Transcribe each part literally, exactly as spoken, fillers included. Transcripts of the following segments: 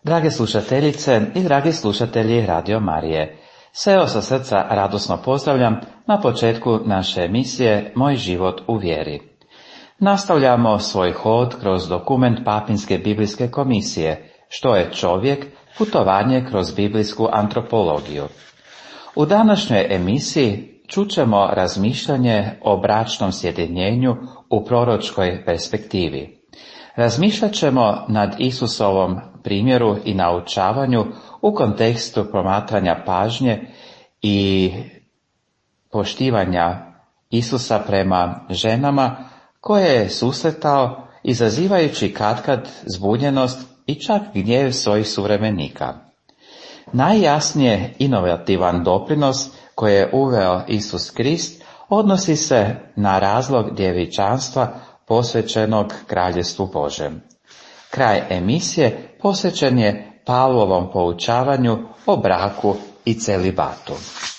Drage slušateljice i dragi slušatelji Radio Marije, sve vas sa srca radosno pozdravljam na početku naše emisije Moj život u vjeri. Nastavljamo svoj hod kroz dokument Papinske biblijske komisije, što je čovjek, putovanje kroz biblijsku antropologiju. U današnjoj emisiji čućemo razmišljanje o bračnom sjedinjenju u proročkoj perspektivi. Razmišljat ćemo nad Isusovom primjeru i naučavanju u kontekstu promatranja pažnje i poštivanja Isusa prema ženama koje je susretao, izazivajući katkad zbunjenost i čak gnjev svojih suvremenika. Najjasnije inovativan doprinos koji je uveo Isus Krist odnosi se na razlog djevičanstva posvećenog Kraljevstvu Božem. Kraj emisije posvećen je Pavlovom poučavanju o braku i celibatu.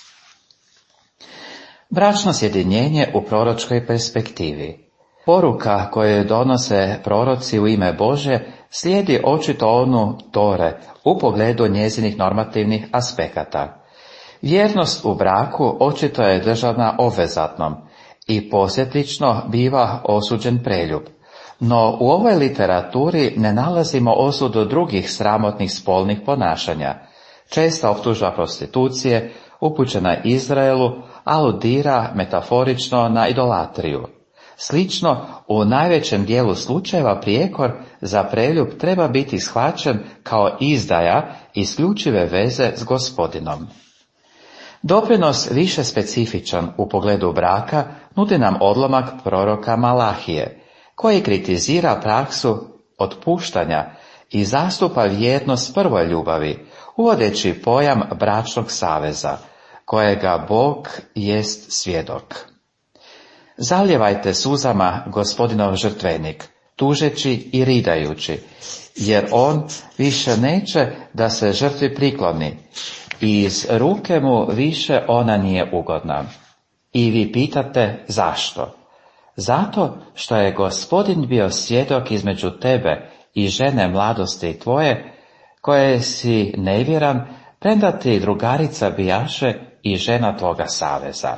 Bračno sjedinjenje u proročkoj perspektivi. Poruka koju donose proroci u ime Bože slijedi očito onu Tore u pogledu njezinih normativnih aspekata. Vjernost u braku očito je držana obvezatnom i posljedično biva osuđen preljub. No u ovoj literaturi ne nalazimo osudu drugih sramotnih spolnih ponašanja. Česta optužba prostitucije, upućena Izraelu, aludira metaforično na idolatriju. Slično, u najvećem dijelu slučajeva prijekor za preljub treba biti shvaćen kao izdaja isključive veze s Gospodinom. Doprinos više specifičan u pogledu braka nudi nam odlomak proroka Malahije, koji kritizira praksu otpuštanja i zastupa vjernost prvoj ljubavi, uvodeći pojam bračnog saveza, kojega Bog jest svjedok. Zalijevajte suzama Gospodinov žrtvenik, tužeći i ridajući, jer on više neće da se žrtvi prikloni, i iz ruke mu više ona nije ugodna. I vi pitate zašto? Zato što je Gospodin bio svjedok između tebe i žene mladosti tvoje, koje si nevjeran, premda ti drugarica bijaše i žena tvoga saveza.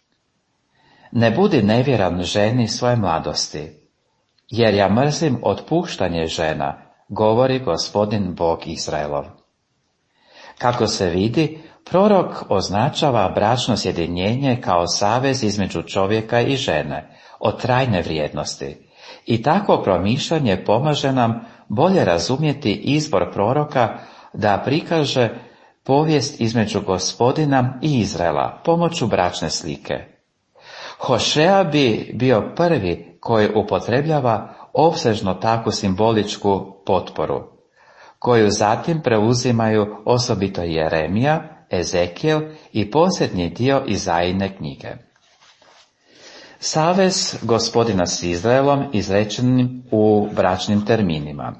Ne budi nevjeran ženi svoje mladosti, jer ja mrzim otpuštanje žena, govori Gospodin Bog Izraelov. Kako se vidi, prorok označava bračno sjedinjenje kao savez između čovjeka i žene, od trajne vrijednosti. I takvo promišljanje pomaže nam bolje razumjeti izbor proroka da prikaže povijest između Gospodina i Izraela pomoću bračne slike. Hošea bi bio prvi koji upotrebljava opsežno takvu simboličku potporu, koju zatim preuzimaju osobito Jeremija, Ezekijel i posljednji dio Izajine knjige. Savez Gospodina s Izraelom izrečenim u bračnim terminima.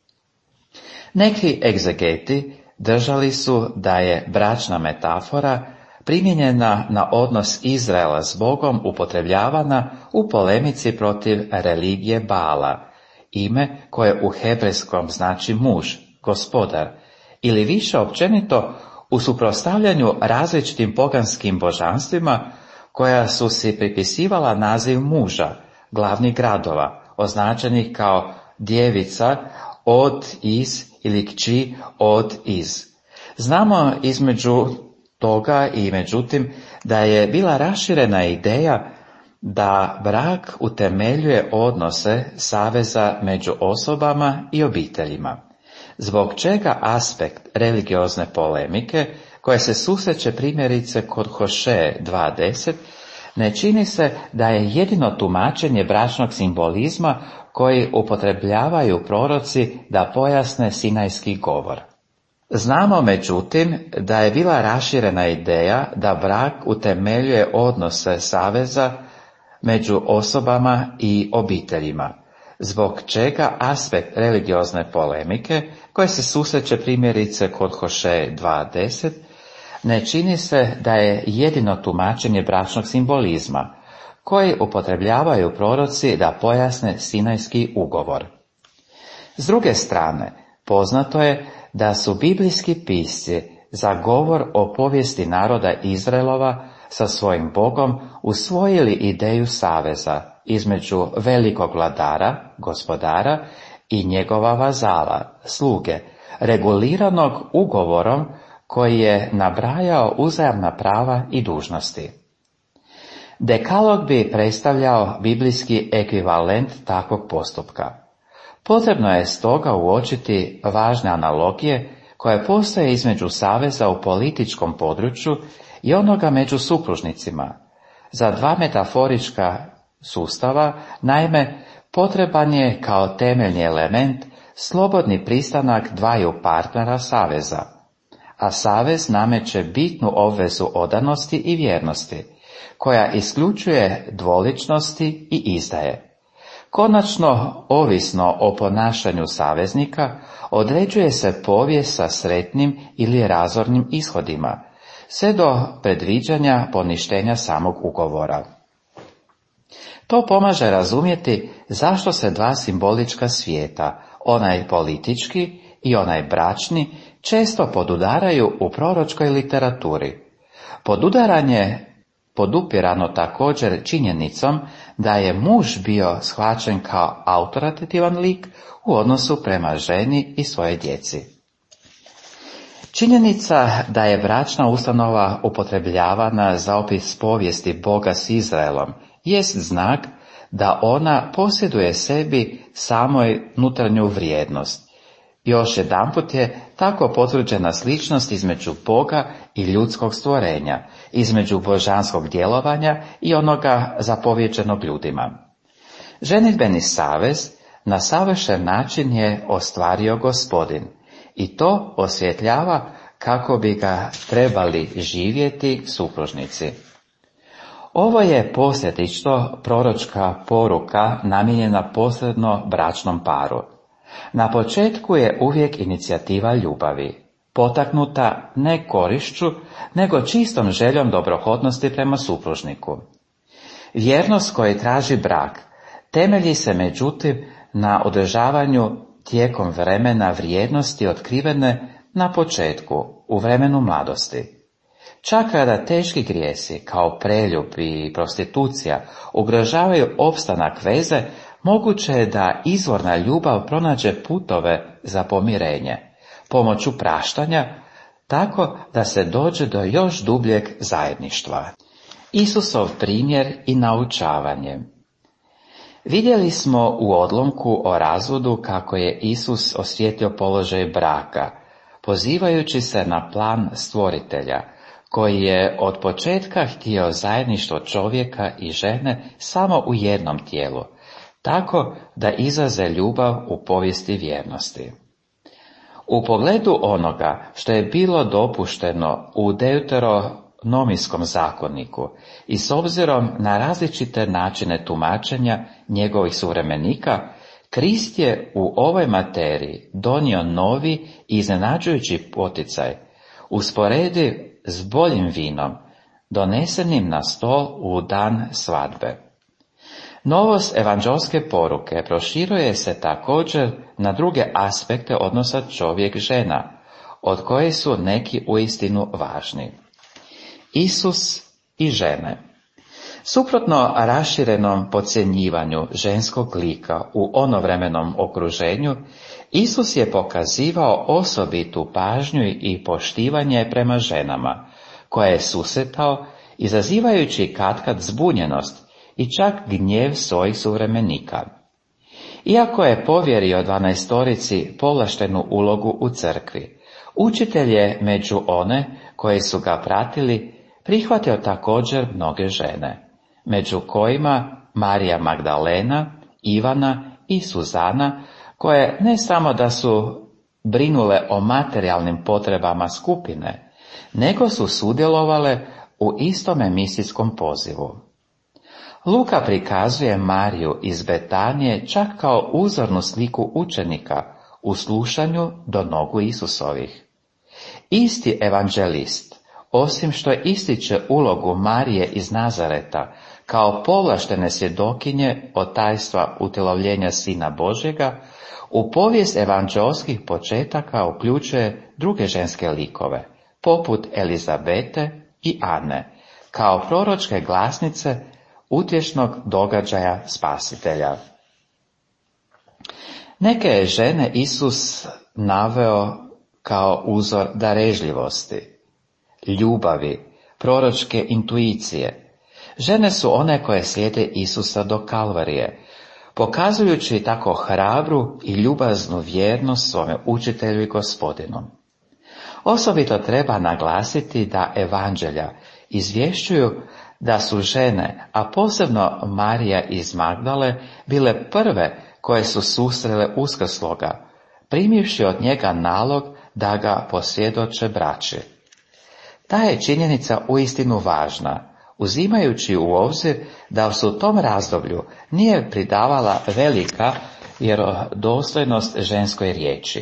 Neki egzegeti držali su da je bračna metafora primijenjena na odnos Izraela s Bogom upotrebljavana u polemici protiv religije Baala, ime koje u hebrejskom znači muž, gospodar, ili više općenito u suprotstavljanju različitim poganskim božanstvima koja su si pripisivala naziv muža, glavnih gradova, označenih kao djevica od iz ili kći od iz. Znamo između toga i međutim da je bila raširena ideja da brak utemeljuje odnose saveza među osobama i obiteljima, zbog čega aspekt religiozne polemike, koje se susreće primjerice kod Hošeje dva deset, ne čini se da je jedino tumačenje bračnog simbolizma koji upotrebljavaju proroci da pojasne sinajski govor. Znamo međutim da je bila raširena ideja da brak utemeljuje odnose saveza među osobama i obiteljima, zbog čega aspekt religiozne polemike, koje se susreće primjerice kod Hošeje dva deset, ne čini se da je jedino tumačenje bračnog simbolizma, koji upotrebljavaju proroci da pojasne sinajski ugovor. S druge strane, Poznato je da su biblijski pisci za govor o povijesti naroda Izraelova sa svojim Bogom usvojili ideju saveza između velikog vladara, gospodara i njegova vazala, sluge, reguliranog ugovorom koji je nabrajao uzajamna prava i dužnosti. Dekalog bi predstavljao biblijski ekvivalent takvog postupka. Potrebno je stoga uočiti važne analogije koje postoje između saveza u političkom području i onoga među supružnicima. Za dva metaforička sustava, naime, potreban je kao temeljni element slobodni pristanak dvaju partnera saveza, a savez nameće bitnu obvezu odanosti i vjernosti, koja isključuje dvoličnosti i izdaje. Konačno, ovisno o ponašanju saveznika, određuje se povijest sa sretnim ili razornim ishodima, sve do predviđanja poništenja samog ugovora. To pomaže razumjeti zašto se dva simbolička svijeta, onaj politički i onaj bračni, često podudaraju u proročkoj literaturi. Podudaranje podupirano također činjenicom da je muž bio shvaćen kao autoritativan lik u odnosu prema ženi i svoje djeci. Činjenica da je bračna ustanova upotrebljavana za opis povijesti Boga s Izraelom jest znak da ona posjeduje sebi samoj unutarnju vrijednost. Još jedanput je tako potvrđena sličnost između Boga i ljudskog stvorenja, između božanskog djelovanja i onoga zapovjeđenog ljudima. Ženidbeni savez na savršen način je ostvario Gospodin i to osvjetljava kako bi ga trebali živjeti supružnici. Ovo je posljedično proročka poruka namijenjena posredno bračnom paru. Na početku je uvijek inicijativa ljubavi, potaknuta ne korišću, nego čistom željom dobrohotnosti prema supružniku. Vjernost koju traži brak temelji se međutim na održavanju tijekom vremena vrijednosti otkrivene na početku, u vremenu mladosti. Čak kada teški grijesi, kao preljub i prostitucija, ugrožavaju opstanak veze, moguće je da izvorna ljubav pronađe putove za pomirenje, pomoću praštanja, tako da se dođe do još dubljeg zajedništva. Isusov primjer i naučavanje. Vidjeli smo u odlomku o razvodu kako je Isus osvijetlio položaj braka, pozivajući se na plan stvoritelja, koji je od početka htio zajedništvo čovjeka i žene samo u jednom tijelu, tako da izraze ljubav u povijesti vjernosti. U pogledu onoga što je bilo dopušteno u deuteronomijskom zakoniku i s obzirom na različite načine tumačenja njegovih suvremenika, Krist je u ovoj materiji donio novi i iznenađujući poticaj, usporedi s boljim vinom, donesenim na stol u dan svadbe. Novost evanđelske poruke proširuje se također na druge aspekte odnosa čovjek-žena, od koje su neki uistinu važni. Isus i žene. Suprotno raširenom podcjenjivanju ženskog lika u onovremenom okruženju, Isus je pokazivao osobitu pažnju i poštivanje prema ženama, koje je susretao, izazivajući katkad zbunjenost i čak gnjev svojih suvremenika. Iako je povjerio dvanaestorici povlaštenu ulogu u crkvi, učitelj je među one koje su ga pratili prihvatio također mnoge žene, među kojima Marija Magdalena, Ivana i Suzana, koje ne samo da su brinule o materijalnim potrebama skupine, nego su sudjelovale u istome misijskom pozivu. Luka prikazuje Mariju iz Betanije čak kao uzornu sliku učenika u slušanju do nogu Isusovih. Isti evanđelist, osim što ističe ulogu Marije iz Nazareta kao povlaštene svjedokinje od tajstva utjelovljenja Sina Božjega, u povijest evanđelskih početaka uključuje druge ženske likove, poput Elizabete i Ane, kao proročke glasnice utješnog događaja Spasitelja. Neke je žene Isus naveo kao uzor darežljivosti, ljubavi, proročke intuicije. Žene su one koje slijede Isusa do Kalvarije, pokazujući tako hrabru i ljubaznu vjernost svome učitelju i gospodinu. Osobito treba naglasiti da evanđelja izvješćuju da su žene, a posebno Marija iz Magdale, bile prve koje su susrele uskrsloga, primivši od njega nalog da ga posvjedoče braći. Ta je činjenica uistinu važna, uzimajući u obzir da se u tom razdoblju nije pridavala velika vjerodostojnost ženskoj riječi.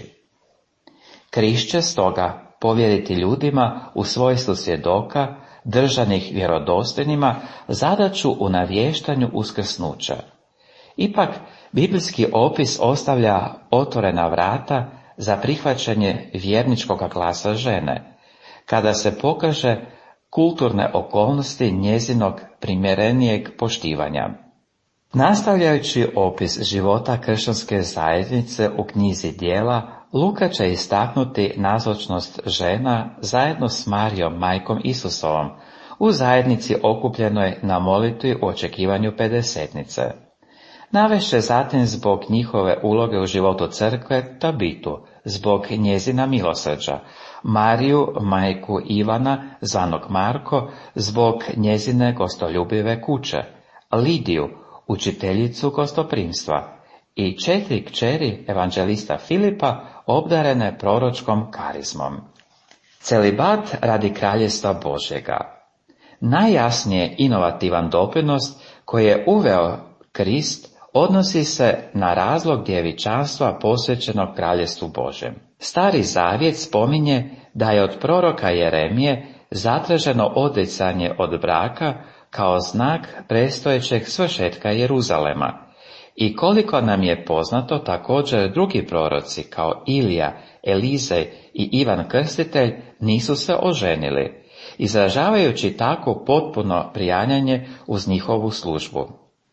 Krist će stoga povjeriti ljudima u svojstvu svjedoka, držanih vjerodostojnima, zadaću u navještanju uskrsnuća. Ipak, biblijski opis ostavlja otvorena vrata za prihvaćanje vjerničkog glasa žene, kada se pokaže kulturne okolnosti njezinog primjerenijeg poštivanja. Nastavljajući opis života kršćanske zajednice u knjizi Djela, Luka će istaknuti nazočnost žena zajedno s Marijom, majkom Isusovom, u zajednici okupljenoj na molitvi u očekivanju pedesetnice. Navešće zatim zbog njihove uloge u životu crkve Tabitu, zbog njezina milosrđa, Mariju, majku Ivana, zvanog Marko, zbog njezine gostoljubive kuće, Lidiju, učiteljicu gostoprimstva, i četiri kćeri evanđelista Filipa, obdarene proročkom karizmom. Celibat radi kraljevstva Božjega. Najjasnije inovativan doprinos koji je uveo Krist odnosi se na razlog djevičanstva posvećenog kraljevstvu Božjem. Stari zavjet spominje da je od proroka Jeremije zatraženo odricanje od braka kao znak predstojećeg svršetka Jeruzalema. I koliko nam je poznato, također drugi proroci kao Ilija, Elizej i Ivan Krstitelj nisu se oženili, izražavajući tako potpuno prijanjanje uz njihovu službu.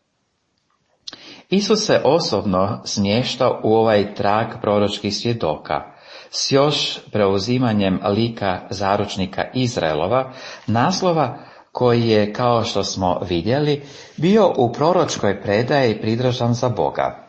Isus se osobno smješta u ovaj trag proročkih svjedoka, s još preuzimanjem lika zaručnika Izraelova, naslova koji je, kao što smo vidjeli, bio u proročkoj predaji pridržan za Boga.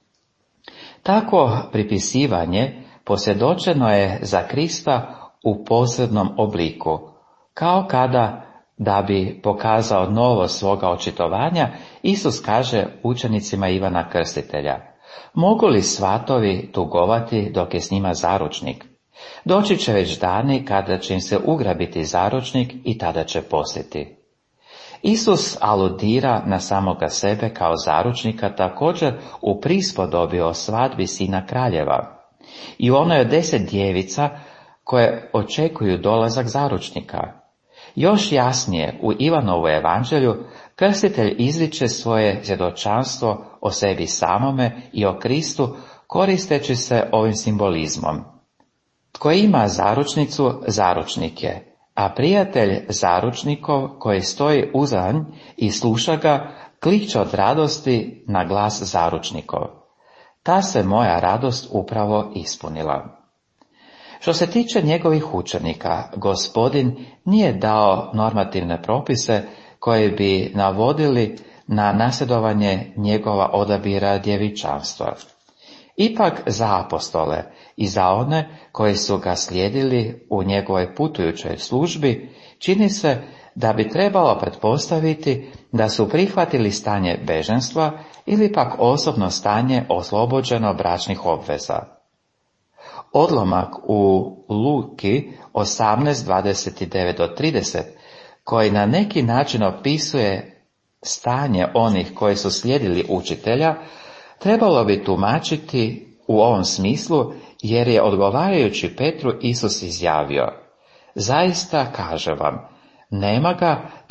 Tako pripisivanje posvjedočeno je za Krista u posebnom obliku, kao kada, da bi pokazao novo svoga očitovanja, Isus kaže učenicima Ivana Krstitelja: mogu li svatovi tugovati dok je s njima zaručnik? Doći će već dani kada će im se ugrabiti zaručnik i tada će postiti. Isus aludira na samoga sebe kao zaručnika također u prispodobi o svadbi sina kraljeva i u onoj od deset djevica koje očekuju dolazak zaručnika. Još jasnije u Ivanovu evanđelju krstitelj izriče svoje svjedočanstvo o sebi samome i o Kristu koristeći se ovim simbolizmom. Tko ima zaručnicu, zaručnik je, a prijatelj zaručnikov koji stoji uzanj i sluša ga, klikće od radosti na glas zaručnikov. Ta se moja radost upravo ispunila. Što se tiče njegovih učenika, Gospodin nije dao normativne propise koje bi navodili na nasljedovanje njegova odabira djevičanstva. Ipak za apostole i za one koji su ga slijedili u njegovoj putujućoj službi, čini se da bi trebalo pretpostaviti da su prihvatili stanje beženstva ili pak osobno stanje oslobođeno bračnih obveza. Odlomak u Luki osamnaest, dvadeset devet do trideset, koji na neki način opisuje stanje onih koji su slijedili učitelja, trebalo bi tumačiti u ovom smislu, jer je odgovarajući Petru Isus izjavio: zaista kažem vam, nema ga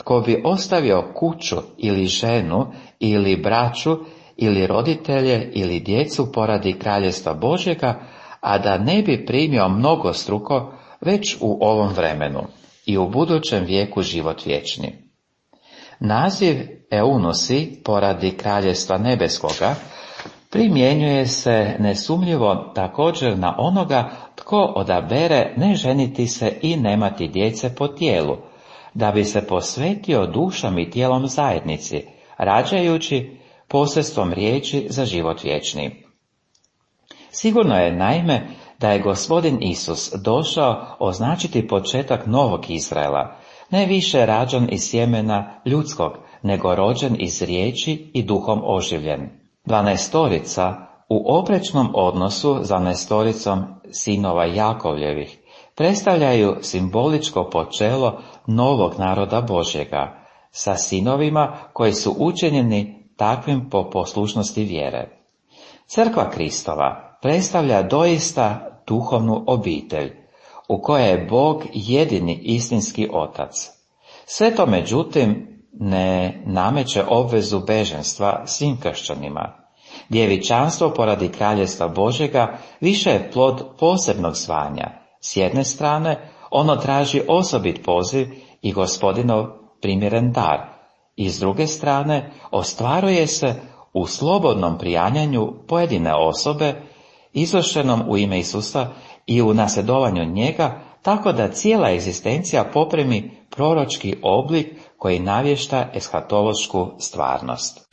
tko bi ostavio kuću ili ženu ili braću ili roditelje ili djecu poradi kraljevstva Božjega, a da ne bi primio mnogostruko već u ovom vremenu i u budućem vijeku život vječni. Naziv eunusi poradi kraljevstva nebeskoga primjenjuje se nesumnjivo također na onoga tko odabere ne ženiti se i nemati djece po tijelu, da bi se posvetio dušom i tijelom zajednici, rađajući posredstvom riječi za život vječni. Sigurno je naime da je Gospodin Isus došao označiti početak novog Izraela, ne više rađen iz sjemena ljudskog, nego rođen iz riječi i duhom oživljen. Dvanaestorica u oprečnom odnosu za dvanaestoricom sinova Jakovljevih predstavljaju simboličko počelo novog naroda Božjega, sa sinovima koji su učinjeni takvim po poslušnosti vjere. Crkva Kristova predstavlja doista duhovnu obitelj, u kojoj je Bog jedini istinski otac. Sve to međutim ne nameće obvezu beženstva svim kršćanima. Djevičanstvo poradi kraljevstva Božjega više je plod posebnog zvanja. S jedne strane, ono traži osobit poziv i Gospodinov primjeren dar, i s druge strane, ostvaruje se u slobodnom prijanjanju pojedine osobe, izvršenom u ime Isusa i u nasljedovanju njega, tako da cijela egzistencija poprimi proročki oblik koji navješta eshatološku stvarnost.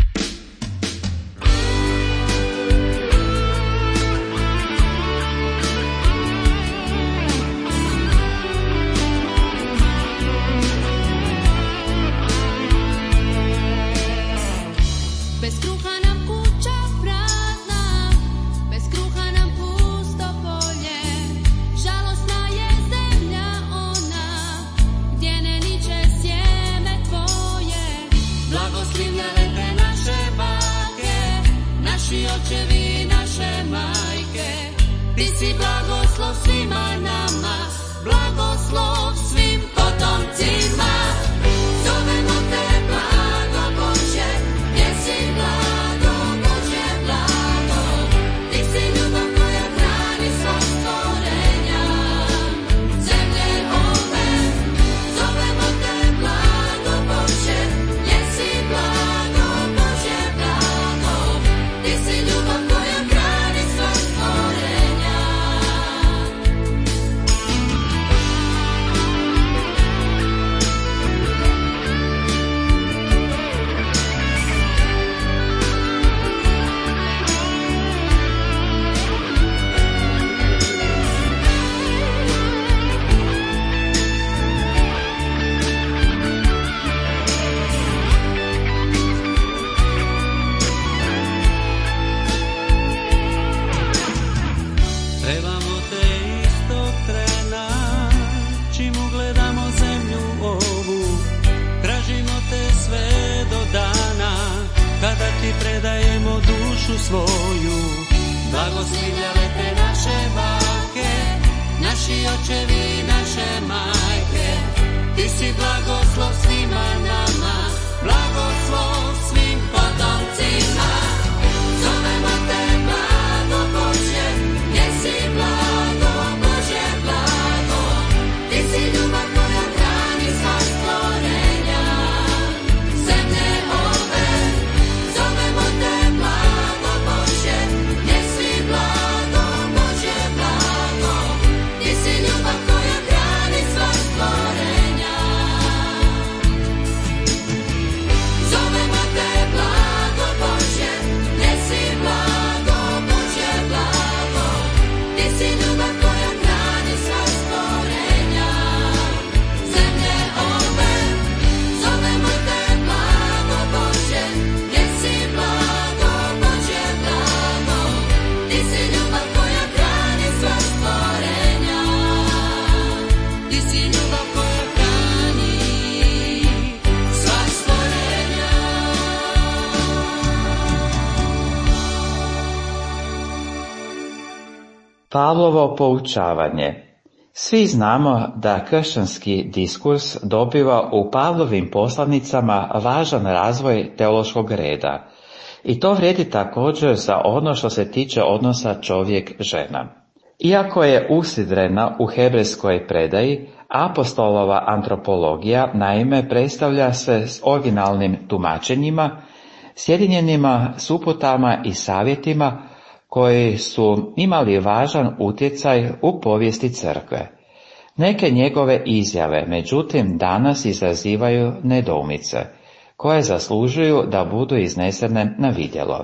Svoju, blagoslovljale te naše bake, naši očevi, naše majke. Ti si blagoslov svima nama, blagoslov svim potomcima. Zovemo te blago Božje, jesi blago Božje blago. Ti si ljubav koja hrani sva stvorenja, zemlje ove. Zovemo te blago Božje, jesi blago Božje blago. Ti si ljubav koja hrani sva stvorenja. Zovemo te blago Božje, jesi blago Božje blago. Ti si ljubav koja hrani sva stvorenja, zemlje ove. Zovemo te blago Božje, jesi blago Božje blago. Ti si ljubav koja hrani sva stvorenja. Ti si ljubav koja hrani sva stvorenja. Pavlovo poučavanje. Svi znamo da kršćanski diskurs dobiva u Pavlovim poslanicama važan razvoj teološkog reda. I to vrijedi također za ono što se tiče odnosa čovjek-žena. Iako je usidrena u hebrejskoj predaji, apostolova antropologija naime predstavlja se s originalnim tumačenjima, sjedinjenima s uputama i savjetima koji su imali važan utjecaj u povijesti crkve. Neke njegove izjave, međutim, danas izazivaju nedoumice, koje zaslužuju da budu iznesene na vidjelo.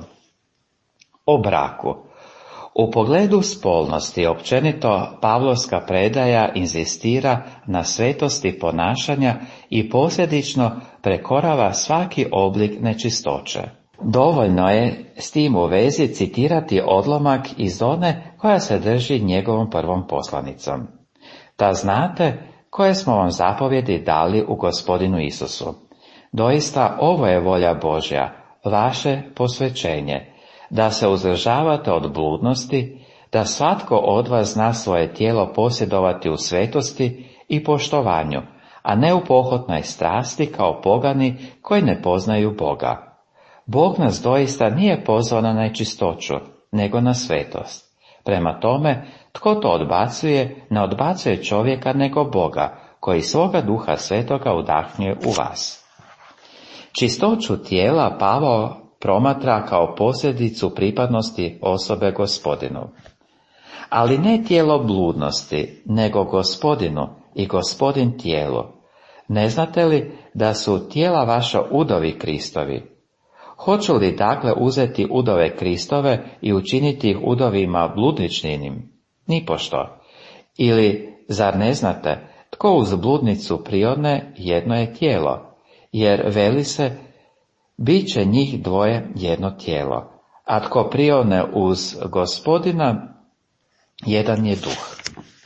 O braku. U pogledu spolnosti općenito Pavlovska predaja inzistira na svetosti ponašanja i posljedično prekorava svaki oblik nečistoće. Dovoljno je s tim u vezi citirati odlomak iz one koja se drži njegovom prvom poslanicom. Da znate koje smo vam zapovjedi dali u Gospodinu Isusu. Doista ovo je volja Božja, vaše posvećenje, da se uzdržavate od bludnosti, da svatko od vas zna svoje tijelo posjedovati u svetosti i poštovanju, a ne u pohotnoj strasti kao pogani koji ne poznaju Boga. Bog nas doista nije pozvao na nečistoću, nego na svetost. Prema tome, tko to odbacuje, ne odbacuje čovjeka nego Boga, koji svoga Duha Svetoga udahnjuje u vas. Čistoću tijela Pavao promatra kao posljedicu pripadnosti osobe Gospodinu. Ali ne tijelo bludnosti, nego Gospodinu i Gospodin tijelu. Ne znate li da su tijela vaša udovi Kristovi? Hoću li dakle uzeti udove Kristove i učiniti ih udovima bludničnim? Nipošto. Ili, zar ne znate, tko uz bludnicu prione, jedno je tijelo, jer veli se, bit će njih dvoje jedno tijelo, a tko prione uz Gospodina, jedan je duh.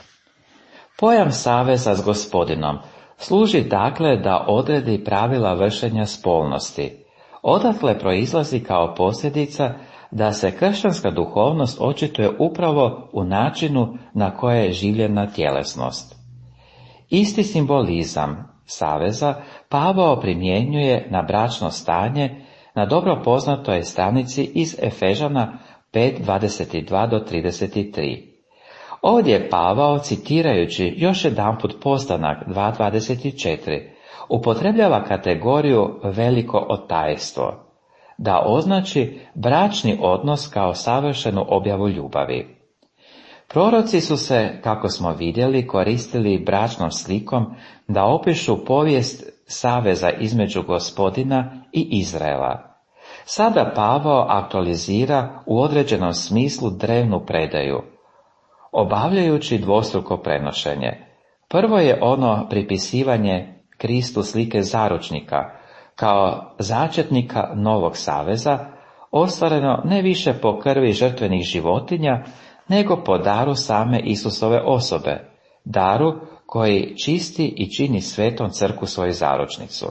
Pojam saveza s Gospodinom služi dakle da odredi pravila vršenja spolnosti. Odatle proizlazi kao posljedica da se kršćanska duhovnost očituje upravo u načinu na koje je življena tjelesnost. Isti simbolizam saveza Pavao primjenjuje na bračno stanje na dobro poznatoj stranici iz Efežana pet dvadeset dva do trideset tri. Ovdje Pavao, citirajući još jedanput Postanak dva dvadeset četiri, upotrebljava kategoriju veliko otajstvo, da označi bračni odnos kao savršenu objavu ljubavi. Proroci su se, kako smo vidjeli, koristili bračnom slikom da opišu povijest saveza između Gospodina i Izraela. Sada Pavao aktualizira u određenom smislu drevnu predaju, obavljajući dvostruko prenošenje. Prvo je ono pripisivanje Kristu slike zaručnika, kao začetnika novog saveza, ostvareno ne više po krvi žrtvenih životinja, nego po daru same Isusove osobe, daru koji čisti i čini svetom crkvu svoju zaručnicu.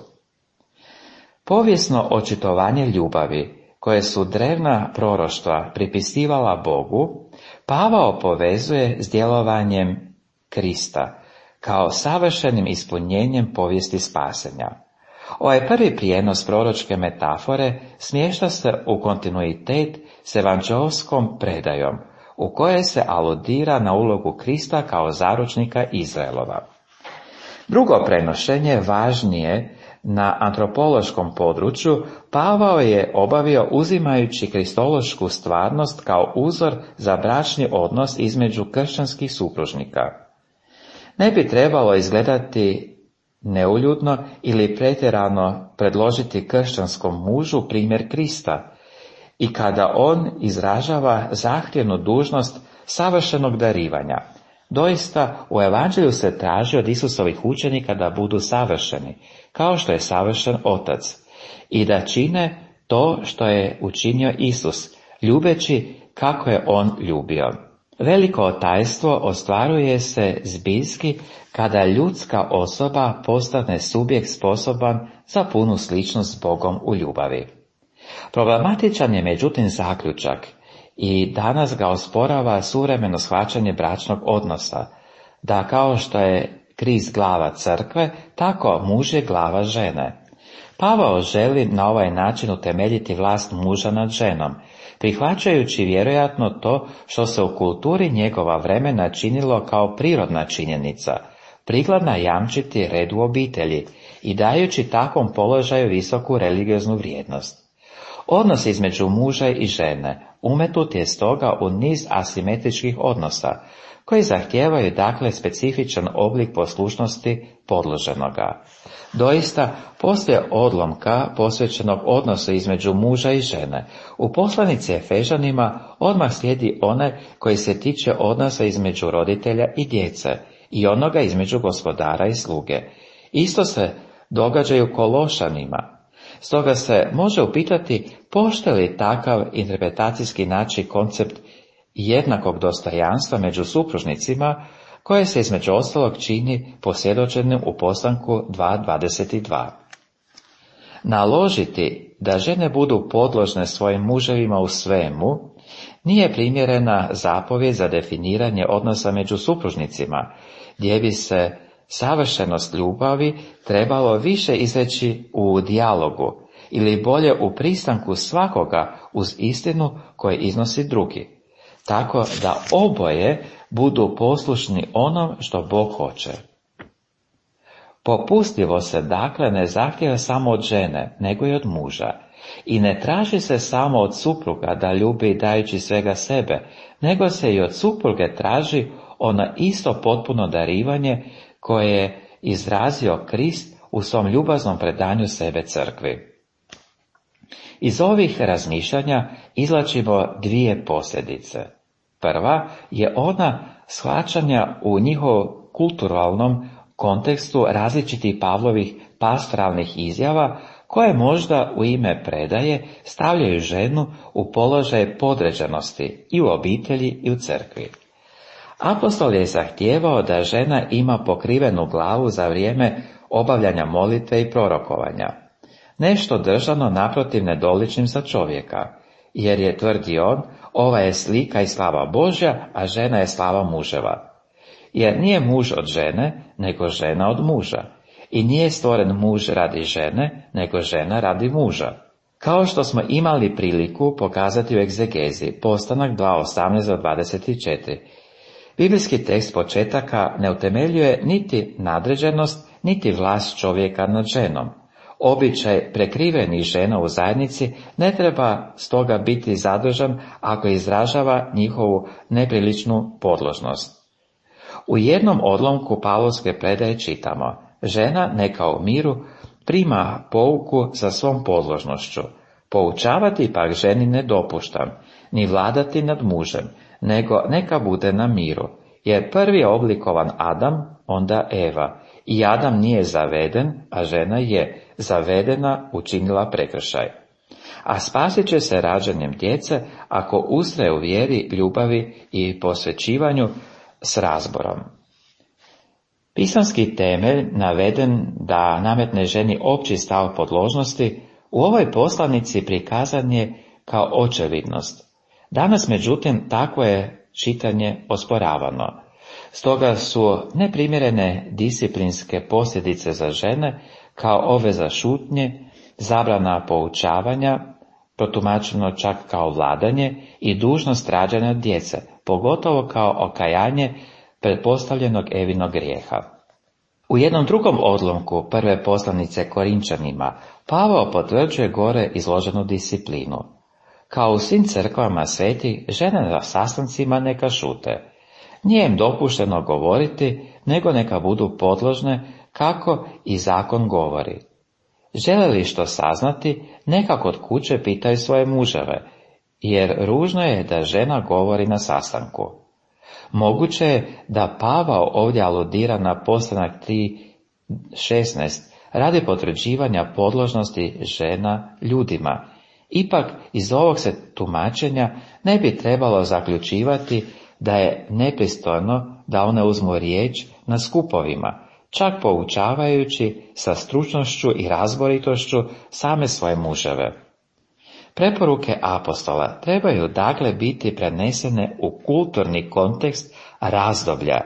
Povijesno očitovanje ljubavi, koje su drevna proroštva pripisivala Bogu, Pavao povezuje s djelovanjem Krista, kao savršenim ispunjenjem povijesti spasenja. Ovaj prvi prijenos proročke metafore smješta se u kontinuitet s evanđeoskom predajom, u kojoj se aludira na ulogu Krista kao zaručnika Izraelova. Drugo prenošenje, važnije na antropološkom području, Pavao je obavio uzimajući kristološku stvarnost kao uzor za bračni odnos između kršćanskih supružnika. Ne bi trebalo izgledati neuljudno ili pretjerano predložiti kršćanskom mužu primjer Krista, i kada on izražava zahtjevnu dužnost savršenog darivanja. Doista, u evanđelju se traži od Isusovih učenika da budu savršeni, kao što je savršen Otac, i da čine to što je učinio Isus, ljubeći kako je on ljubio. Veliko otajstvo ostvaruje se zbiljski kada ljudska osoba postane subjekt sposoban za punu sličnost s Bogom u ljubavi. Problematičan je međutim zaključak, i danas ga osporava suvremeno shvaćanje bračnog odnosa, da kao što je Krist glava crkve, tako muž je glava žene. Pavao želi na ovaj način utemeljiti vlast muža nad ženom, prihvaćajući vjerojatno to što se u kulturi njegova vremena činilo kao prirodna činjenica, prikladna jamčiti red u obitelji i dajući takvom položaju visoku religioznu vrijednost. Odnos između muža i žene umetnut je stoga u niz asimetričkih odnosa, koji zahtijevaju dakle specifičan oblik poslušnosti podloženoga. Doista, poslije odlomka posvećenog odnosu između muža i žene, u poslanici Efežanima odmah slijedi onaj koji se tiče odnosa između roditelja i djece i onoga između gospodara i sluge. Isto se događa i u Kološanima. Stoga se može upitati poštuje li takav interpretacijski način koncept jednakog dostojanstva među supružnicima, koje se između ostalog čini posvjedočenim u poslanku dva dvadeset dva. Naložiti da žene budu podložne svojim muževima u svemu nije primjerena zapovjed za definiranje odnosa među supružnicima, gdje bi se savršenost ljubavi trebalo više izreći u dijalogu ili bolje u pristanku svakoga uz istinu koje iznosi drugi, tako da oboje budu poslušni onom što Bog hoće. Popustljivo se dakle ne zahtijeva samo od žene, nego i od muža, i ne traži se samo od supruga da ljubi dajući svega sebe, nego se i od supruge traži ono isto potpuno darivanje koje je izrazio Krist u svom ljubaznom predanju sebe crkvi. Iz ovih razmišljanja izvlačimo dvije posljedice. Prva je ona shvaćanja u njihovom kulturalnom kontekstu različitih Pavlovih pastoralnih izjava, koje možda u ime predaje stavljaju ženu u položaj podređenosti i u obitelji i u crkvi. Apostol je zahtijevao da žena ima pokrivenu glavu za vrijeme obavljanja molitve i prorokovanja. Nešto držano naprotiv nedoličnim za čovjeka, jer je, tvrdi on, ova je slika i slava Božja, a žena je slava muževa. Jer nije muž od žene, nego žena od muža. I nije stvoren muž radi žene, nego žena radi muža. Kao što smo imali priliku pokazati u egzegezi, Postanak dva osamnaest do dvadeset četiri. Biblijski tekst početaka ne utemeljuje niti nadređenost, niti vlast čovjeka nad ženom. Običaj prekrivenih žena u zajednici ne treba stoga biti zadržan ako izražava njihovu nepriličnu podložnost. U jednom odlomku Pavlovske predaje čitamo: žena neka u miru prima pouku za svom podložnošću. Poučavati pak ženi ne dopuštam, ni vladati nad mužem, nego neka bude na miru, jer prvi je oblikovan Adam, onda Eva, i Adam nije zaveden, a žena je zavedena, učinila prekršaj. A spasit će se rađanjem djece ako ustraje u vjeri, ljubavi i posvećivanju s razborom. Pisanski temelj naveden da nametne ženi opći stav podložnosti u ovoj poslanici prikazan je kao očevidnost. Danas, međutim, takvo je čitanje osporavano. Stoga su neprimjerene disciplinske posljedice za žene kao obveza šutnje, zabrana poučavanja, protumačeno čak kao vladanje i dužnost rađanja djece, pogotovo kao okajanje pretpostavljenog Evinog grijeha. U jednom drugom odlomku prve poslanice Korinčanima Pavao potvrđuje gore izloženu disciplinu. Kao u svim crkvama svetih, žene na sastancima neka šute. Nije im dopušteno govoriti, nego neka budu podložne kako i zakon govori. Žele li što saznati, neka kod kuće pitaju svoje muževe, jer ružno je da žena govori na sastanku. Moguće je da Pavao ovdje aludira na Postanak tri šesnaest radi potvrđivanja podložnosti žena ljudima. Ipak iz ovog se tumačenja ne bi trebalo zaključivati da je nepristojno da one uzmu riječ na skupovima, čak poučavajući sa stručnošću i razboritošću same svoje muževe. Preporuke apostola trebaju dakle biti prenesene u kulturni kontekst razdoblja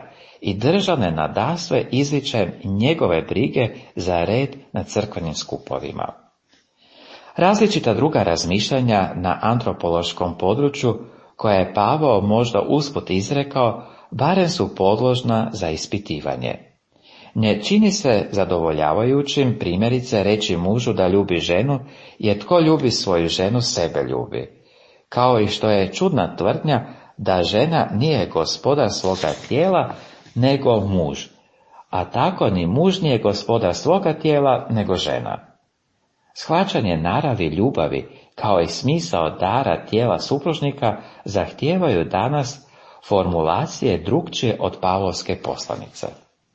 i držane nadasve izričajem njegove brige za red na crkvenim skupovima. Različita druga razmišljanja na antropološkom području, koja je Pavao možda usput izrekao, barem su podložna za ispitivanje. Ne čini se zadovoljavajućim primjerice reći mužu da ljubi ženu, jer tko ljubi svoju ženu sebe ljubi, kao i što je čudna tvrdnja da žena nije gospodar svoga tijela, nego muž, a tako ni muž nije gospodar svoga tijela, nego žena. Shvaćanje naravi ljubavi, kao i smisao dara tijela supružnika, zahtijevaju danas formulacije drukčije od Pavlovske poslanice.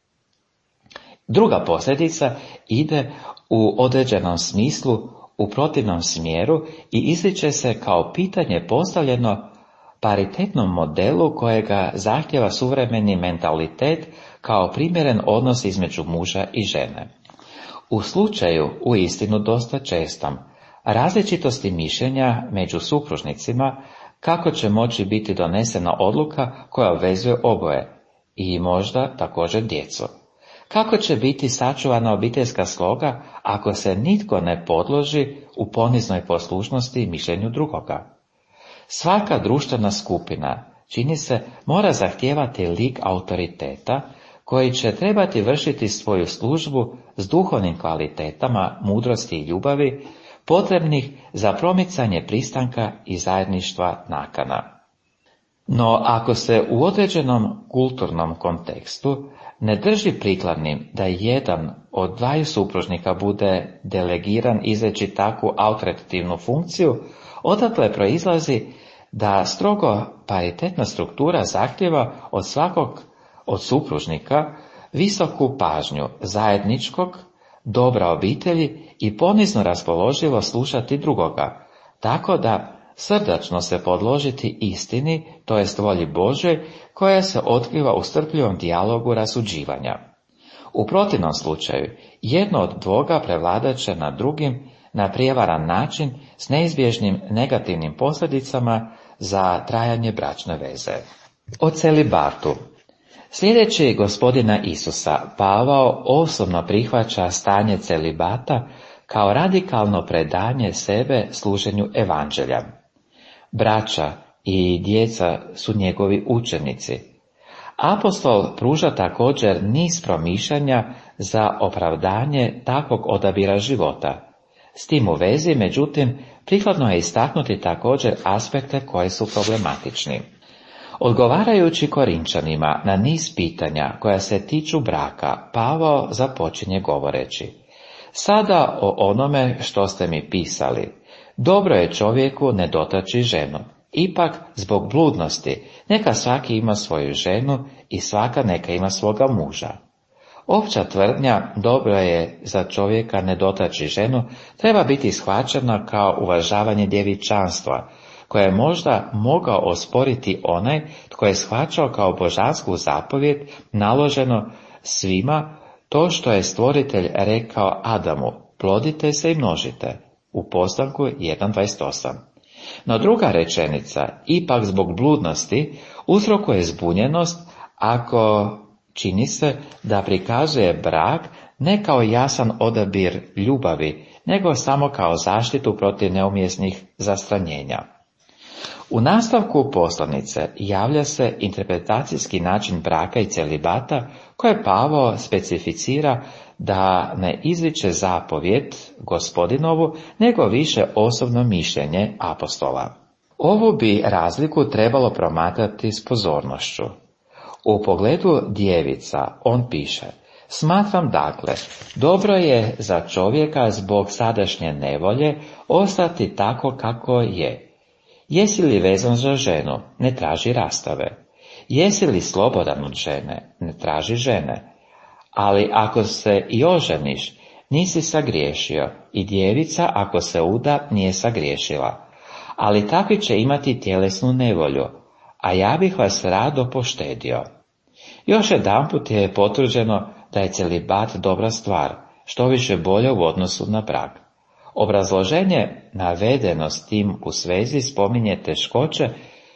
Druga posljedica ide u određenom smislu u protivnom smjeru i ističe se kao pitanje postavljeno paritetnom modelu kojega zahtjeva suvremeni mentalitet kao primjeren odnos između muža i žene. U slučaju, uistinu dosta čestom, različitosti mišljenja među supružnicima, kako će moći biti donesena odluka koja obvezuje oboje i možda također djecu. Kako će biti sačuvana obiteljska sloga ako se nitko ne podloži u poniznoj poslušnosti mišljenju drugoga? Svaka društvena skupina, čini se, mora zahtijevati lik autoriteta koji će trebati vršiti svoju službu s duhovnim kvalitetama mudrosti i ljubavi potrebnih za promicanje pristanka i zajedništva nakana. No ako se u određenom kulturnom kontekstu ne drži prikladnim da jedan od dvaju supružnika bude delegiran izreći takvu autoritativnu funkciju, odatle proizlazi da strogo paritetna struktura zahtjeva od svakog od supružnika visoku pažnju zajedničkog, dobra obitelji i ponizno raspoloživo slušati drugoga, tako da srdačno se podložiti istini, to jest volji Božoj, koja se otkriva u strpljivom dijalogu rasuđivanja. U protivnom slučaju, jedno od dvoga prevladat će nad drugim na prijevaran način s neizbježnim negativnim posljedicama za trajanje bračne veze. O celibatu. Sljedeći gospodina Isusa, Pavao osobno prihvaća stanje celibata kao radikalno predanje sebe služenju evanđelja. Braća i djeca su njegovi učenici. Apostol pruža također niz promišljanja za opravdanje takvog odabira života. S tim u vezi, međutim, prikladno je istaknuti također aspekte koji su problematični. Odgovarajući Korinčanima na niz pitanja koja se tiču braka, Pavao započinje govoreći: sada o onome što ste mi pisali, dobro je čovjeku ne dotaći ženu, ipak zbog bludnosti neka svaki ima svoju ženu i svaka neka ima svoga muža. Opća tvrdnja dobro je za čovjeka ne dotaći ženu treba biti shvaćena kao uvažavanje djevičanstva, koje je možda mogao osporiti onaj tko je shvaćao kao božansku zapovijed naloženo svima to što je stvoritelj rekao Adamu: plodite se i množite, u Postanku jedan dvadeset osam. No druga rečenica, ipak zbog bludnosti, uzrokuje zbunjenost ako čini se da prikazuje brak ne kao jasan odabir ljubavi, nego samo kao zaštitu protiv neumjesnih zastranjenja. U nastavku poslanice javlja se interpretacijski način braka i celibata koje Pavao specificira da ne izriče zapovijed Gospodinovu, nego više osobno mišljenje apostola. Ovu bi razliku trebalo promatrati s pozornošću. U pogledu djevica on piše: smatram dakle, dobro je za čovjeka zbog sadašnje nevolje ostati tako kako je. Jesi li vezan za ženu, ne traži rastave. Jesi li slobodan od žene, ne traži žene. Ali ako se i oženiš, nisi sagriješio, i djevica ako se uda nije sagriješila. Ali takvi će imati tjelesnu nevolju, a ja bih vas rado poštedio. Još jedanput je potvrđeno da je celibat dobra stvar, što više bolje u odnosu na brak. Obrazloženje navedeno s tim u svezi spominje teškoće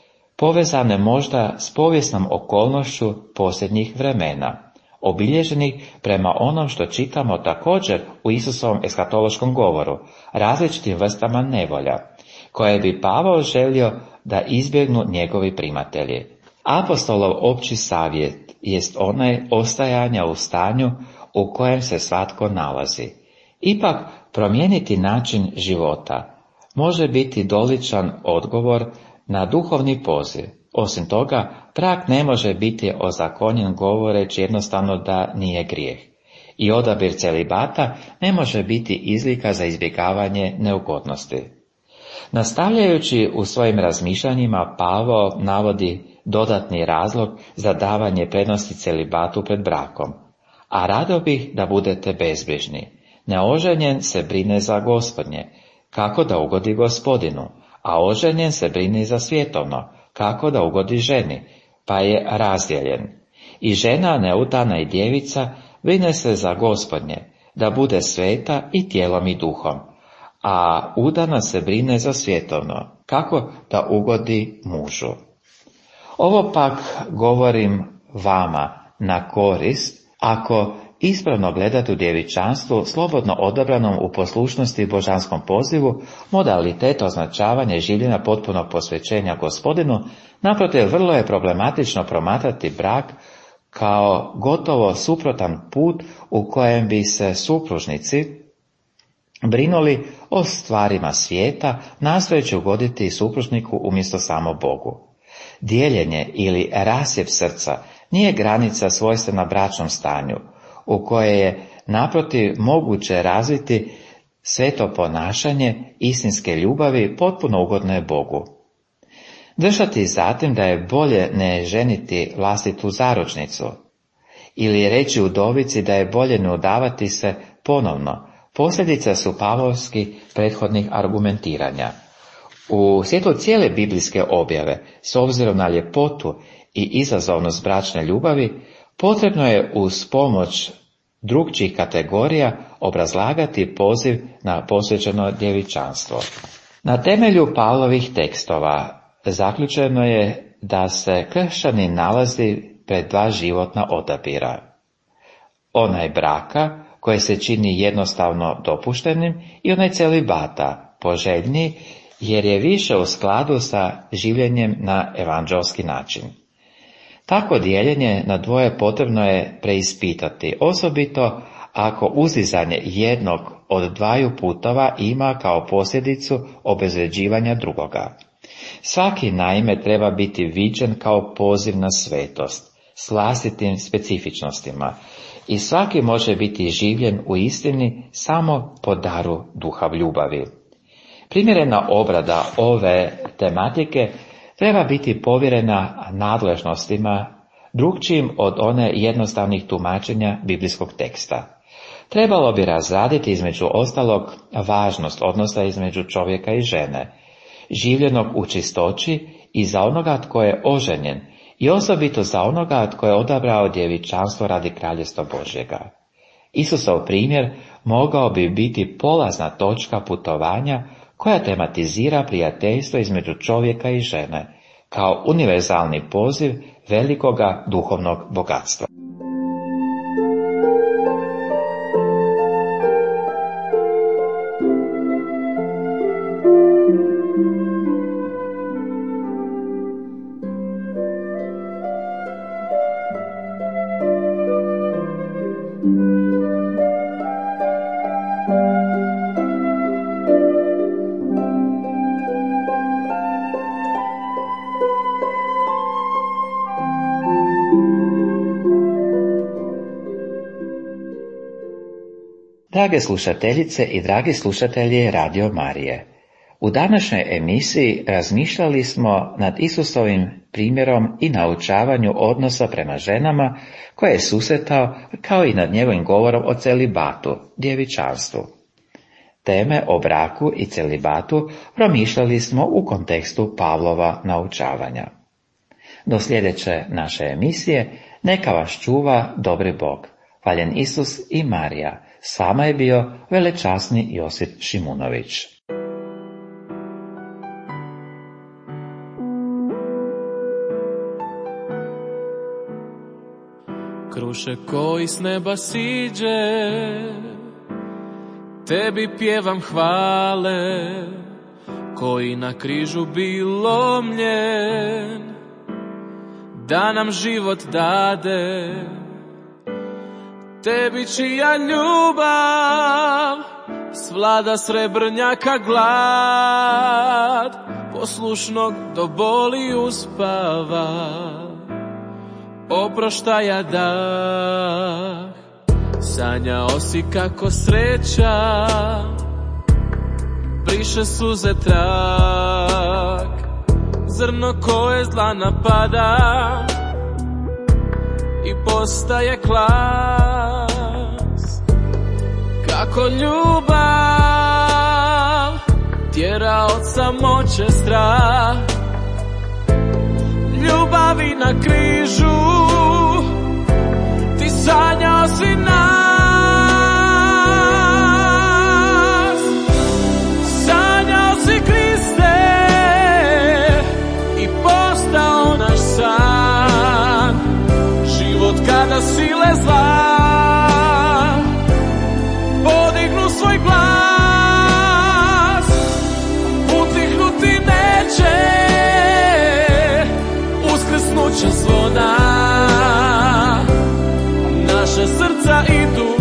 povezane možda s povijesnom okolnošću posljednjih vremena, obilježenih prema onom što čitamo također u Isusovom eskatološkom govoru, različitim vrstama nevolja, koje bi Pavao želio da izbjegnu njegovi primatelji. Apostolov opći savjet jest onaj ostajanja u stanju u kojem se svatko nalazi. Ipak, promijeniti način života može biti doličan odgovor na duhovni poziv. Osim toga, brak ne može biti ozakonjen govoreći jednostavno da nije grijeh. I odabir celibata ne može biti izlika za izbjegavanje neugodnosti. Nastavljajući u svojim razmišljanjima, Pavao navodi dodatni razlog za davanje prednosti celibatu pred brakom. A rado bih da budete bezbrižni. Neoženjen se brine za Gospodnje, kako da ugodi Gospodinu, a oženjen se brine za svjetovno, kako da ugodi ženi, pa je razdjeljen. I žena neudana i djevica brine se za Gospodnje, da bude sveta i tijelom i duhom, a udana se brine za svjetovno, kako da ugodi mužu. Ovo pak govorim vama na korist, ako ispravno gledate u djevičanstvu, slobodno odabranom u poslušnosti božanskom pozivu, modalitet označavanja življenja potpunog posvećenja Gospodinu, naprotiv vrlo je problematično promatrati brak kao gotovo suprotan put u kojem bi se supružnici brinuli o stvarima svijeta, nastojeći ugoditi supružniku umjesto samo Bogu. Dijeljenje ili rasjeb srca nije granica svojstvena bračnom stanju, u koje je naprotiv moguće razviti sveto ponašanje istinske ljubavi potpuno ugodno je Bogu. Držati zatim da je bolje ne ženiti vlastitu zaručnicu, ili reći udovici da je bolje ne udavati se ponovno, posljedica su pavlovskih prethodnih argumentiranja. U svjetlu cijele biblijske objave, s obzirom na ljepotu i izazovnost bračne ljubavi, potrebno je uz pomoć drugčijih kategorija obrazlagati poziv na posvećeno djevičanstvo. Na temelju Pavlovih tekstova zaključeno je da se kršćanin nalazi pred dva životna odabira. Onaj braka, koji se čini jednostavno dopuštenim, i onaj celibata, poželjniji, jer je više u skladu sa življenjem na evanđelski način. Tako dijeljenje na dvoje potrebno je preispitati, osobito ako uzdizanje jednog od dvaju putova ima kao posljedicu obezvređivanja drugoga. Svaki naime treba biti viđen kao poziv na svetost, s vlastitim specifičnostima, i svaki može biti življen u istini samo po daru duha ljubavi. Primjerena obrada ove tematike treba biti povjerena nadležnostima drugčijim od one jednostavnih tumačenja biblijskog teksta. Trebalo bi razraditi između ostalog važnost odnosa između čovjeka i žene, življenog u čistoći i za onoga tko je oženjen, i osobito za onoga tko je odabrao djevičanstvo radi kraljevstva Božjega. Isusov primjer mogao bi biti polazna točka putovanja koja tematizira prijateljstvo između čovjeka i žene, kao univerzalni poziv velikoga duhovnog bogatstva. Drage slušateljice i dragi slušatelji Radio Marije, u današnjoj emisiji razmišljali smo nad Isusovim primjerom i naučavanju odnosa prema ženama koje je susretao, kao i nad njegovim govorom o celibatu, djevičanstvu. Teme o braku i celibatu promišljali smo u kontekstu Pavlova naučavanja. Do sljedeće naše emisije neka vas čuva dobri Bog. Hvaljen Isus i Marija. S vama je bio velečasni Josip Šimunović. krušek koji s neba siđe, tebi pjevam hvale, koji na križu bi lomljen, da nam život dade. Tebi čija ljubav svlada srebrnjaka glad, poslušnog do boli uspava, oproštaja dah. Sanjao si kako sreća briše suze trak, zrno koje zla napada i postaje klas. Kako ljubav tjera od samoće strah, ljubavi na križu ti sanjao si nas. Sanjao si Kriste i postao naš san, život kada sile zla podignu svoj glas, utihnuti neće, uskrsnuće zvona, naša srca idu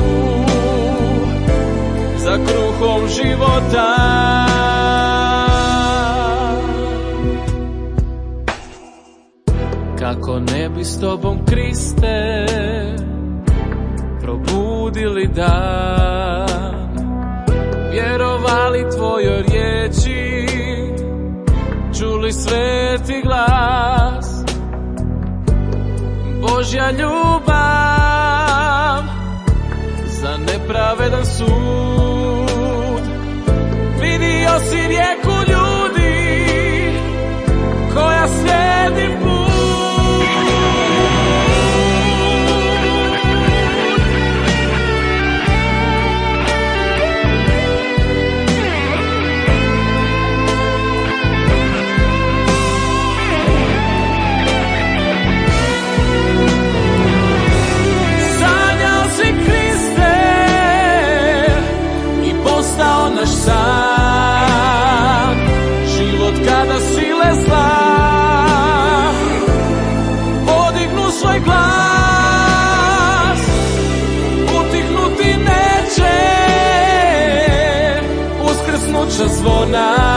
za kruhom života. Kako ne bi s tobom, Kriste, probudili dan, vjerovali tvojoj riječi, čuli sveti glas. Božja ljubav za nepravedan sud, vidio si rijeku ljudi koja slijedi put. Naš san, život kada sile zla podignu svoj glas, utihnuti neće, uskrsnuće zvona,